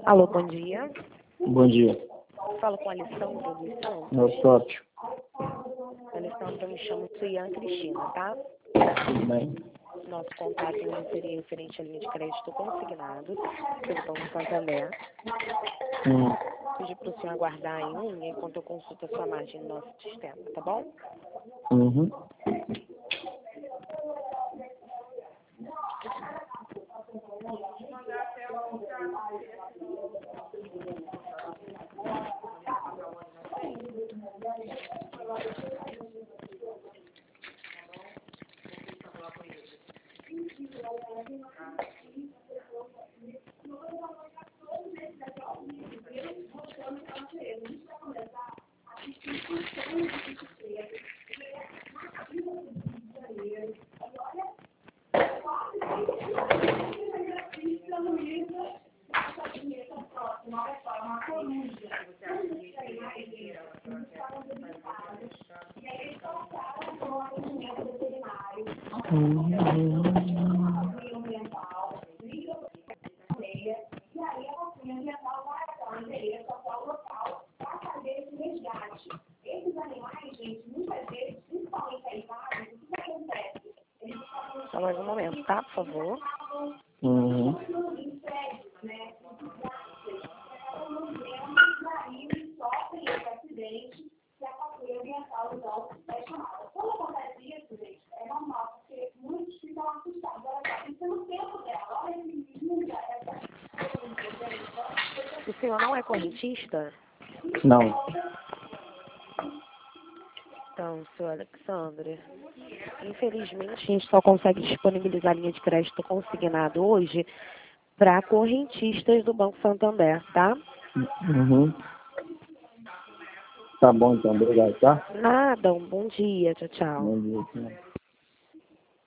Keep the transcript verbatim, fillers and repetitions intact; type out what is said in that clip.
Alô, bom dia. Bom dia. Falo com a Alessandra dos Santos. É o próprio. Alessandra, eu me chamo Suian Cristina, tá? Tudo bem? Nosso contato hoje seria referente à linha de crédito consignado pelo Banco Santander. Hum. Pedi para o senhor aguardar em linha enquanto eu consulto a sua margem no nosso sistema, tá bom? Uhum. Só mais um momento, tá? Por favor. Uhum. O senhor não é correntista? Não. Então, senhor Alexandre, infelizmente a gente só consegue disponibilizar a linha de crédito consignado hoje para correntistas do Banco Santander, tá? Uhum. Tá bom então, obrigado, tá? Nada, um bom dia, tchau, tchau. Bom dia. Tchau.